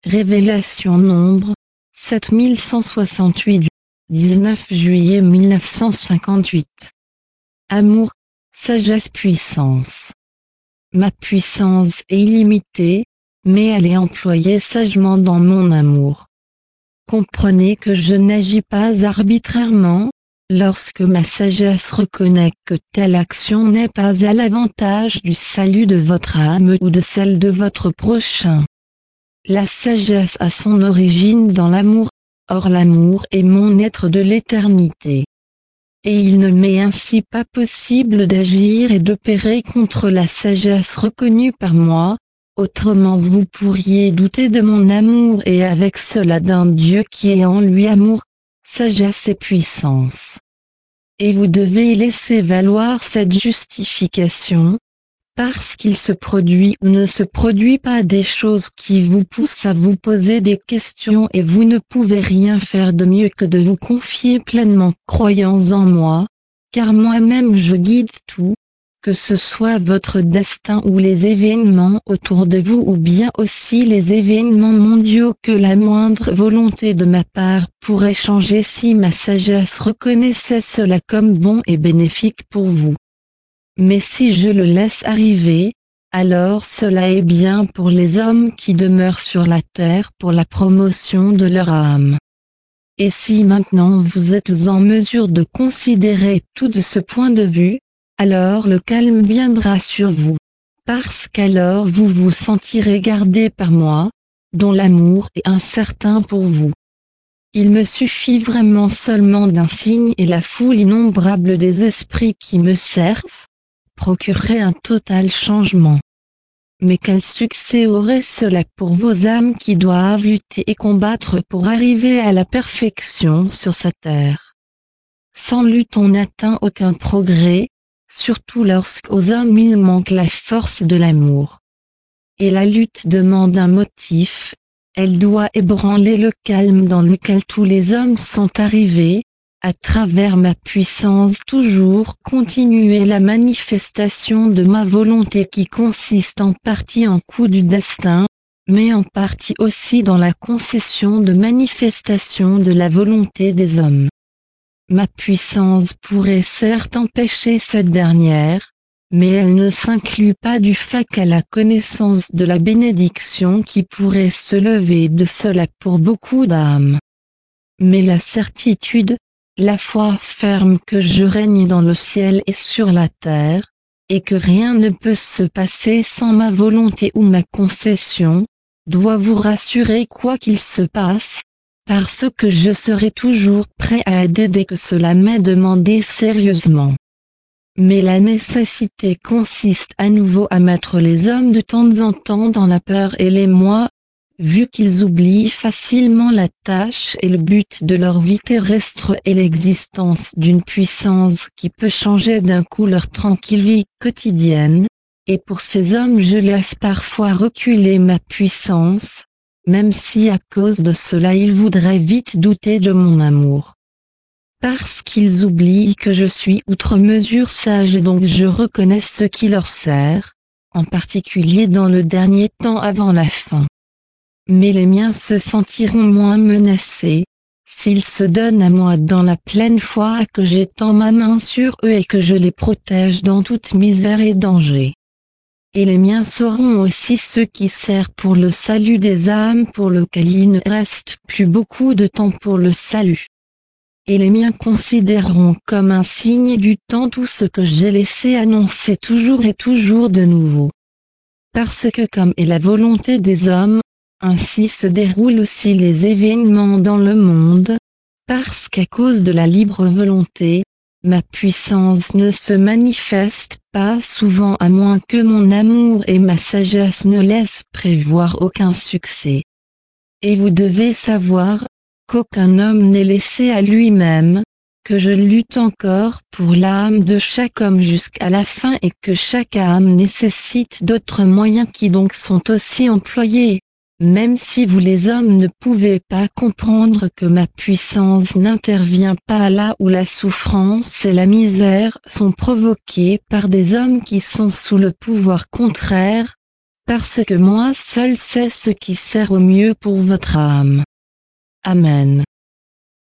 Révélation Nombre, 7168 du 19 juillet 1958. Amour, sagesse, puissance. Ma puissance est illimitée, mais elle est employée sagement dans mon amour. Comprenez que je n'agis pas arbitrairement, lorsque ma sagesse reconnaît que telle action n'est pas à l'avantage du salut de votre âme ou de celle de votre prochain. La sagesse a son origine dans l'amour, or l'amour est mon être de l'éternité. Et il ne m'est ainsi pas possible d'agir et d'opérer contre la sagesse reconnue par moi, autrement vous pourriez douter de mon amour et avec cela d'un Dieu qui est en lui amour, sagesse et puissance. Et vous devez laisser valoir cette justification, parce qu'il se produit ou ne se produit pas des choses qui vous poussent à vous poser des questions et vous ne pouvez rien faire de mieux que de vous confier pleinement croyant en moi, car moi-même je guide tout, que ce soit votre destin ou les événements autour de vous ou bien aussi les événements mondiaux que la moindre volonté de ma part pourrait changer si ma sagesse reconnaissait cela comme bon et bénéfique pour vous. Mais si je le laisse arriver, alors cela est bien pour les hommes qui demeurent sur la terre pour la promotion de leur âme. Et si maintenant vous êtes en mesure de considérer tout de ce point de vue, alors le calme viendra sur vous, parce qu'alors vous vous sentirez gardé par moi, dont l'amour est incertain pour vous. Il me suffit vraiment seulement d'un signe et la foule innombrable des esprits qui me servent, procurerait un total changement. Mais quel succès aurait cela pour vos âmes qui doivent lutter et combattre pour arriver à la perfection sur sa terre? Sans lutte on n'atteint aucun progrès, surtout lorsqu'aux hommes il manque la force de l'amour. Et la lutte demande un motif, elle doit ébranler le calme dans lequel tous les hommes sont arrivés, à travers ma puissance toujours continuer la manifestation de ma volonté qui consiste en partie en coup du destin, mais en partie aussi dans la concession de manifestation de la volonté des hommes. Ma puissance pourrait certes empêcher cette dernière, mais elle ne s'inclut pas du fait qu'à la connaissance de la bénédiction qui pourrait se lever de cela pour beaucoup d'âmes. Mais la certitude, la foi ferme que je règne dans le ciel et sur la terre, et que rien ne peut se passer sans ma volonté ou ma concession, doit vous rassurer quoi qu'il se passe, parce que je serai toujours prêt à aider dès que cela m'est demandé sérieusement. Mais la nécessité consiste à nouveau à mettre les hommes de temps en temps dans la peur et l'émoi, vu qu'ils oublient facilement la tâche et le but de leur vie terrestre et l'existence d'une puissance qui peut changer d'un coup leur tranquille vie quotidienne, et pour ces hommes je laisse parfois reculer ma puissance, même si à cause de cela ils voudraient vite douter de mon amour. Parce qu'ils oublient que je suis outre mesure sage et donc je reconnais ce qui leur sert, en particulier dans le dernier temps avant la fin. Mais les miens se sentiront moins menacés, s'ils se donnent à moi dans la pleine foi que j'étends ma main sur eux et que je les protège dans toute misère et danger. Et les miens sauront aussi ce qui sert pour le salut des âmes pour lequel il ne reste plus beaucoup de temps pour le salut. Et les miens considéreront comme un signe du temps tout ce que j'ai laissé annoncer toujours et toujours de nouveau. Parce que comme est la volonté des hommes, ainsi se déroulent aussi les événements dans le monde, parce qu'à cause de la libre volonté, ma puissance ne se manifeste pas souvent à moins que mon amour et ma sagesse ne laissent prévoir aucun succès. Et vous devez savoir, qu'aucun homme n'est laissé à lui-même, que je lutte encore pour l'âme de chaque homme jusqu'à la fin et que chaque âme nécessite d'autres moyens qui donc sont aussi employés. Même si vous les hommes ne pouvez pas comprendre que ma puissance n'intervient pas là où la souffrance et la misère sont provoquées par des hommes qui sont sous le pouvoir contraire, parce que moi seul sais ce qui sert au mieux pour votre âme. Amen.